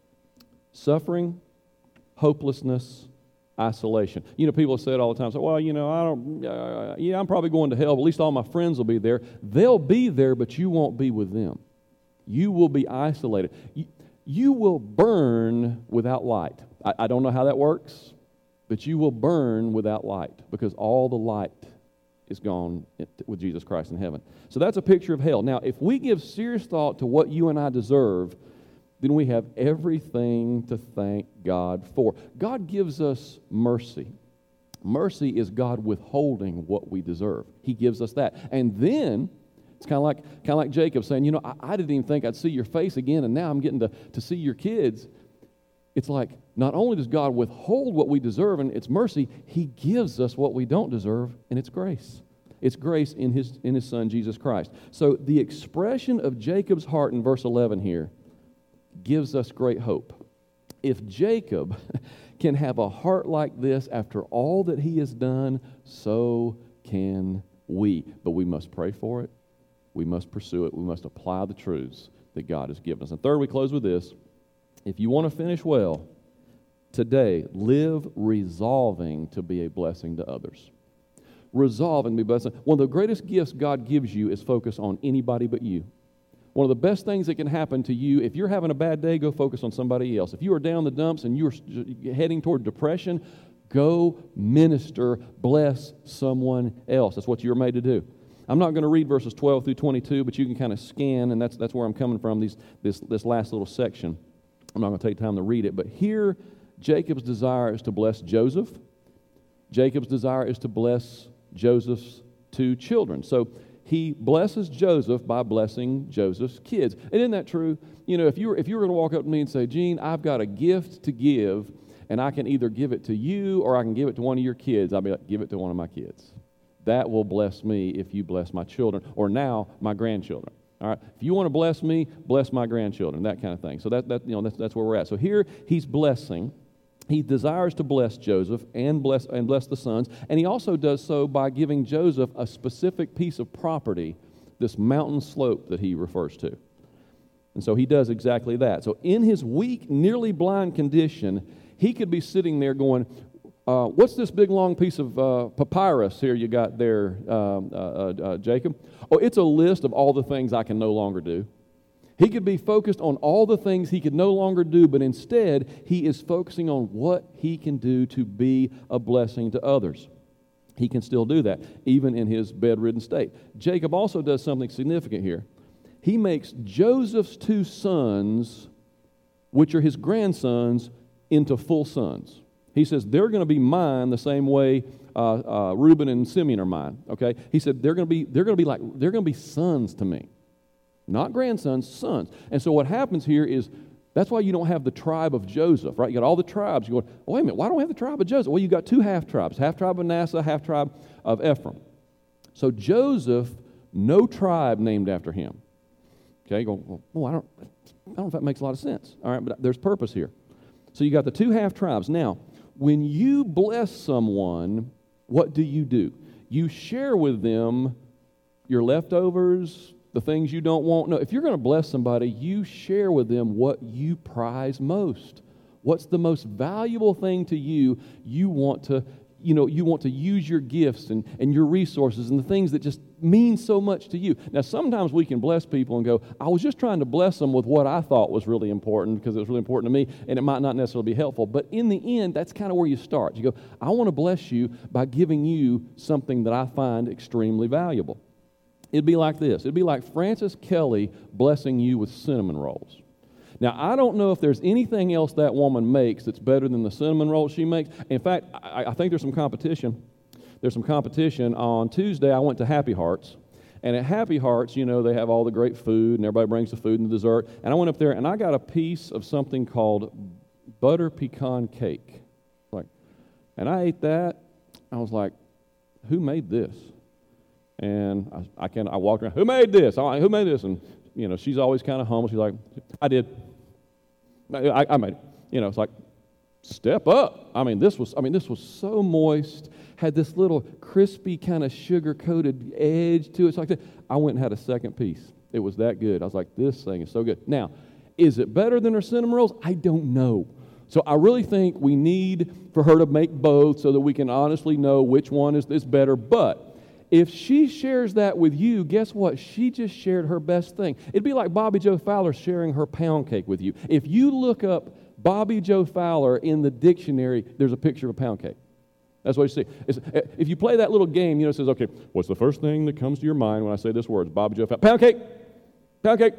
Suffering, hopelessness, isolation. You know, people say it all the time. So, well, you know, I don't. Uh, yeah, I'm probably going to hell, but at least all my friends will be there. They'll be there, but you won't be with them. You will be isolated. You, you will burn without light. I, I don't know how that works, but you will burn without light because all the light is gone with Jesus Christ in heaven. So that's a picture of hell. Now, if we give serious thought to what you and I deserve, then we have everything to thank God for. God gives us mercy. Mercy is God withholding what we deserve. He gives us that. And then it's kind of like kind of like Jacob saying, you know, I, I didn't even think I'd see your face again, and now I'm getting to, to see your kids. It's like not only does God withhold what we deserve, and it's mercy, He gives us what we don't deserve, and it's grace. It's grace in His in His Son, Jesus Christ. So the expression of Jacob's heart in verse eleven here gives us great hope. If Jacob can have a heart like this after all that he has done, so can we. But we must pray for it. We must pursue it. We must apply the truths that God has given us. And third, we close with this. If you want to finish well, today, live resolving to be a blessing to others. Resolving to be a blessing. One of the greatest gifts God gives you is focus on anybody but you. One of the best things that can happen to you, if you're having a bad day, go focus on somebody else. If you are down the dumps and you're heading toward depression, go minister, bless someone else. That's what you're made to do. I'm not going to read verses twelve through twenty-two, but you can kind of scan, and that's that's where I'm coming from, these, this, this last little section. I'm not going to take time to read it, but here Jacob's desire is to bless Joseph. Jacob's desire is to bless Joseph's two children. So he blesses Joseph by blessing Joseph's kids. And isn't that true? You know, if you were, if you were going to walk up to me and say, Gene, I've got a gift to give, and I can either give it to you or I can give it to one of your kids, I'll be like, give it to one of my kids. That will bless me if you bless my children, or now my grandchildren. All right. If you want to bless me, bless my grandchildren, that kind of thing. So that that you know that's that's where we're at. So here he's blessing. He desires to bless Joseph and bless and bless the sons, and he also does so by giving Joseph a specific piece of property, this mountain slope that he refers to. And so he does exactly that. So in his weak, nearly blind condition, he could be sitting there going, Uh, what's this big long piece of uh, papyrus here you got there, um, uh, uh, uh, Jacob? Oh, it's a list of all the things I can no longer do. He could be focused on all the things he could no longer do, but instead he is focusing on what he can do to be a blessing to others. He can still do that, even in his bedridden state. Jacob also does something significant here. He makes Joseph's two sons, which are his grandsons, into full sons. He says, they're going to be mine the same way uh, uh, Reuben and Simeon are mine. Okay? He said, they're going to be they're going to be like they're going to be sons to me. Not grandsons, sons. And so what happens here is That's why you don't have the tribe of Joseph, right? You got all the tribes. You go, oh, wait a minute, why don't we have the tribe of Joseph? Well, you got two half tribes, half tribe of Manasseh, half tribe of Ephraim. So Joseph, no tribe named after him. Okay, you go, well, oh, I don't, I don't know if that makes a lot of sense. All right, but there's purpose here. So you got the two half tribes. Now, when you bless someone, what do you do? You share with them your leftovers, the things you don't want. No, if you're going to bless somebody, you share with them what you prize most. What's the most valuable thing to you you want to, you know, you want to use your gifts and, and your resources and the things that just mean so much to you. Now, sometimes we can bless people and go, I was just trying to bless them with what I thought was really important because it was really important to me, and it might not necessarily be helpful. But in the end, that's kind of where you start. You go, I want to bless you by giving you something that I find extremely valuable. It'd be like this. It'd be like Frances Kelly blessing you with cinnamon rolls. Now, I don't know if there's anything else that woman makes that's better than the cinnamon rolls she makes. In fact, I, I think there's some competition. There's some competition. On Tuesday, I went to Happy Hearts. And at Happy Hearts, you know, they have all the great food, and everybody brings the food and the dessert. And I went up there, and I got a piece of something called butter pecan cake. Like, and I ate that. I was like, who made this? And I, I can I walked around, who made this? I, who made this? And, you know, she's always kind of humble. She's like, I did. I, I made it. You know, it's like, step up. I mean, this was, I mean, this was so moist, had this little crispy kind of sugar-coated edge to it. It's like that. I went and had a second piece. It was that good. I was like, this thing is so good. Now, is it better than her cinnamon rolls? I don't know. So I really think we need for her to make both so that we can honestly know which one is, is better. But if she shares that with you, guess what? She just shared her best thing. It'd be like Bobby Joe Fowler sharing her pound cake with you. If you look up Bobby Joe Fowler in the dictionary, there's a picture of a pound cake. That's what you see. It's, if you play that little game, you know, it says, okay, what's the first thing that comes to your mind when I say this word? Bobby Joe Fowler. Pound cake! Pound cake!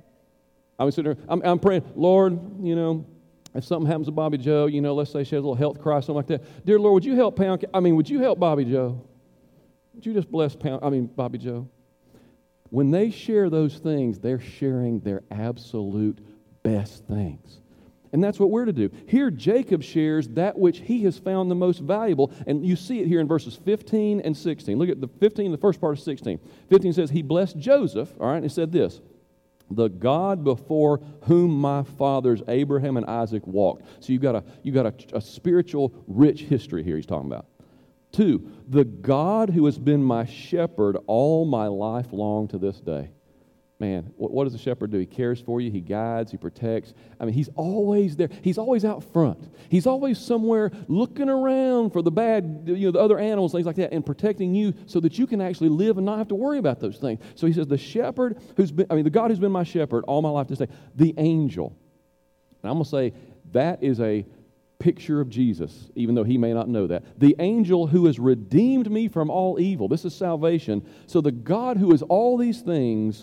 I'm sitting there, I'm, I'm praying, Lord, you know, if something happens to Bobby Joe, you know, let's say she has a little health crisis, something like that. Dear Lord, would you help pound cake? I mean, would you help Bobby Joe? Would you just bless Pound, I mean, Bobby Joe? When they share those things, they're sharing their absolute best things. And that's what we're to do. Here, Jacob shares that which he has found the most valuable, and you see it here in verses fifteen and sixteen. Look at the fifteen, the first part of sixteen. fifteen says, he blessed Joseph, all right, and he said this, the God before whom my fathers Abraham and Isaac walked. So you've got a, you've got a, a spiritual, rich history here he's talking about. Two, the God who has been my shepherd all my life long to this day. Man, what, what does a shepherd do? He cares for you, he guides, he protects. I mean, he's always there. He's always out front. He's always somewhere looking around for the bad, you know, the other animals, things like that, and protecting you so that you can actually live and not have to worry about those things. So he says, the shepherd who's been, I mean, the God who's been my shepherd all my life to this day, the angel. And I'm going to say that is a picture of Jesus, even though he may not know that. The angel who has redeemed me from all evil. This is salvation. So the God who is all these things,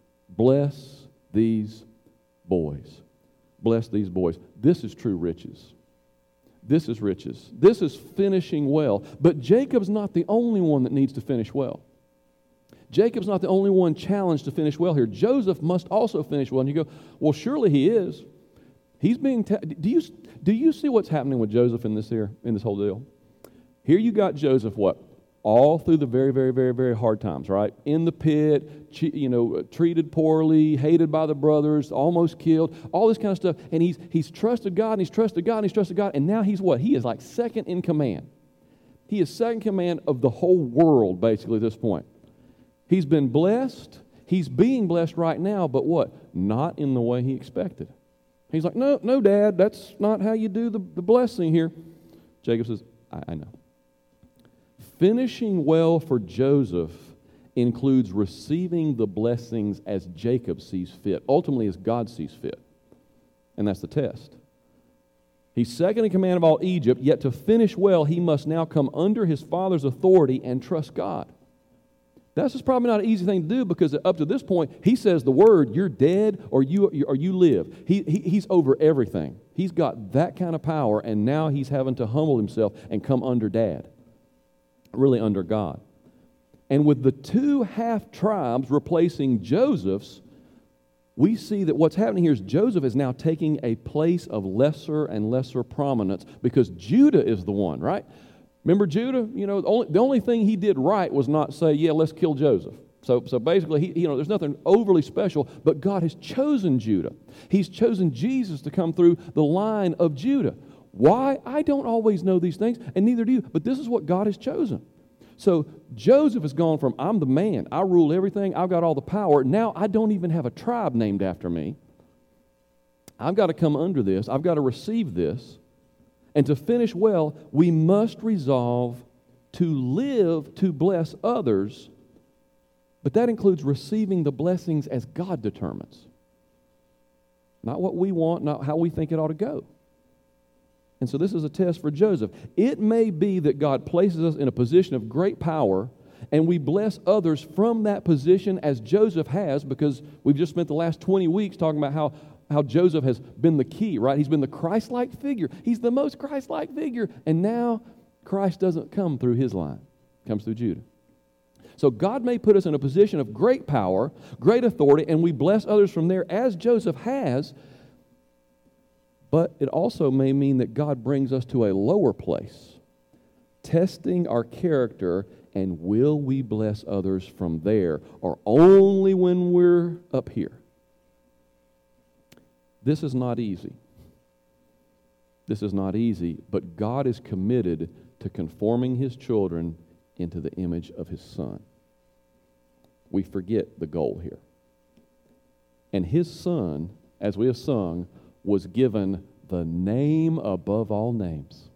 bless these boys. Bless these boys. This is true riches. This is riches. This is finishing well. But Jacob's not the only one that needs to finish well. Jacob's not the only one challenged to finish well here. Joseph must also finish well. And you go, well, surely he is. He's being, ta- do you do you see what's happening with Joseph in this here, in this whole deal? Here you got Joseph, what? All through the very, very, very, very hard times, right? In the pit, you know, treated poorly, hated by the brothers, almost killed, all this kind of stuff. And he's he's trusted God, and he's trusted God, and he's trusted God. And now he's what? He is like second in command. He is second in command of the whole world, basically, at this point. He's been blessed. He's being blessed right now, but what? Not in the way he expected. He's like, no, no, Dad, that's not how you do the, the blessing here. Jacob says, I, I know. Finishing well for Joseph includes receiving the blessings as Jacob sees fit, ultimately as God sees fit. And that's the test. He's second in command of all Egypt, yet to finish well, he must now come under his father's authority and trust God. That's just probably not an easy thing to do because up to this point, he says the word, you're dead or you or you live. He, he He's over everything. He's got that kind of power, and now he's having to humble himself and come under Dad, really under God. And with the two half tribes replacing Joseph's, we see that what's happening here is Joseph is now taking a place of lesser and lesser prominence because Judah is the one, right? Remember Judah? You know, the only, the only thing he did right was not say, yeah, let's kill Joseph. So, so basically, he, you know, there's nothing overly special, but God has chosen Judah. He's chosen Jesus to come through the line of Judah. Why? I don't always know these things, and neither do you, but this is what God has chosen. So Joseph has gone from, I'm the man, I rule everything, I've got all the power, now I don't even have a tribe named after me. I've got to come under this, I've got to receive this, and to finish well, we must resolve to live to bless others, but that includes receiving the blessings as God determines. Not what we want, not how we think it ought to go. And so this is a test for Joseph. It may be that God places us in a position of great power, and we bless others from that position as Joseph has, because we've just spent the last twenty weeks talking about how, how Joseph has been the key, right? He's been the Christ-like figure. He's the most Christ-like figure. And now Christ doesn't come through his line. It comes through Judah. So God may put us in a position of great power, great authority, and we bless others from there as Joseph has. But it also may mean that God brings us to a lower place, testing our character, and will we bless others from there, or only when we're up here? This is not easy. This is not easy, but God is committed to conforming his children into the image of his Son. We forget the goal here. And his Son, as we have sung, was given the name above all names.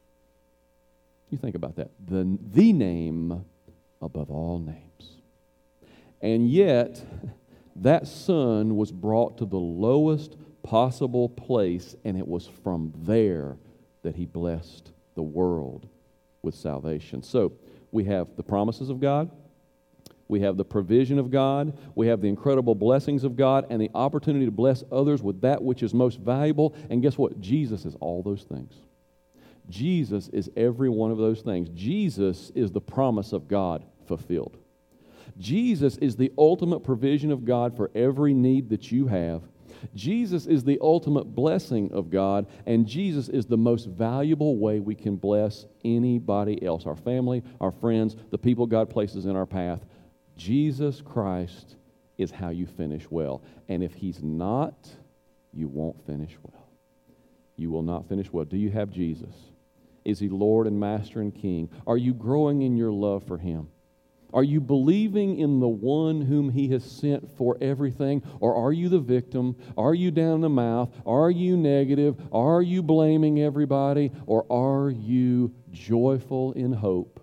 You think about that. The, the name above all names. And yet, that Son was brought to the lowest possible place, and it was from there that he blessed the world with salvation. So, we have the promises of God, we have the provision of God, we have the incredible blessings of God, and the opportunity to bless others with that which is most valuable. And guess what? Jesus is all those things. Jesus is every one of those things. Jesus is the promise of God fulfilled. Jesus is the ultimate provision of God for every need that you have. Jesus is the ultimate blessing of God, and Jesus is the most valuable way we can bless anybody else, our family, our friends, the people God places in our path. Jesus Christ is how you finish well. And if he's not, you won't finish well. You will not finish well. Do you have Jesus? Is he Lord and Master and King? Are you growing in your love for him? Are you believing in the one whom he has sent for everything? Or are you the victim? Are you down in the mouth? Are you negative? Are you blaming everybody? Or are you joyful in hope,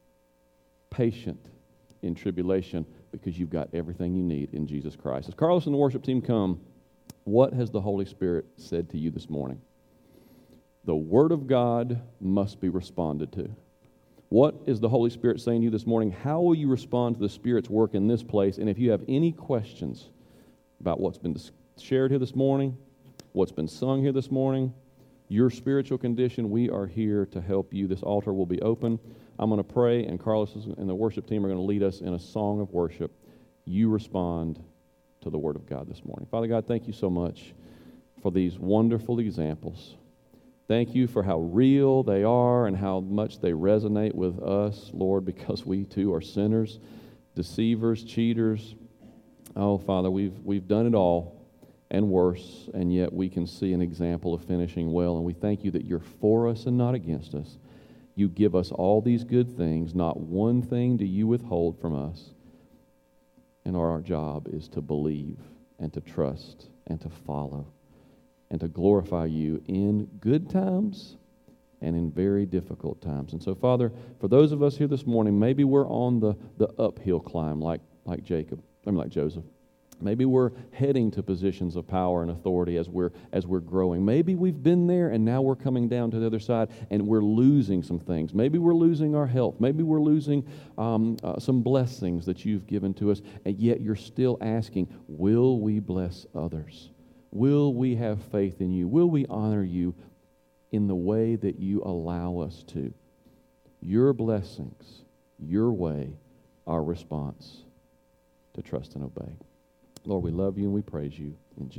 patient in tribulation, because you've got everything you need in Jesus Christ? As Carlos and the worship team come, what has the Holy Spirit said to you this morning? The Word of God must be responded to. What is the Holy Spirit saying to you this morning? How will you respond to the Spirit's work in this place? And if you have any questions about what's been shared here this morning, what's been sung here this morning, your spiritual condition, we are here to help you. This altar will be open. I'm going to pray, and Carlos and the worship team are going to lead us in a song of worship. You respond to the Word of God this morning. Father God, thank you so much for these wonderful examples. Thank you for how real they are and how much they resonate with us, Lord, because we too are sinners, deceivers, cheaters. Oh, Father, we've we've done it all and worse, and yet we can see an example of finishing well. And we thank you that you're for us and not against us. You give us all these good things. Not one thing do you withhold from us. And our job is to believe and to trust and to follow and to glorify you in good times and in very difficult times. And so, Father, for those of us here this morning, maybe we're on the, the uphill climb like, like Jacob, I mean like Joseph. Maybe we're heading to positions of power and authority as we're as we're growing. Maybe we've been there and now we're coming down to the other side and we're losing some things. Maybe we're losing our health. Maybe we're losing um, uh, some blessings that you've given to us, and yet you're still asking, will we bless others? Will we have faith in you? Will we honor you in the way that you allow us to? Your blessings, your way, our response to trust and obey. Lord, we love you and we praise you. In Jesus'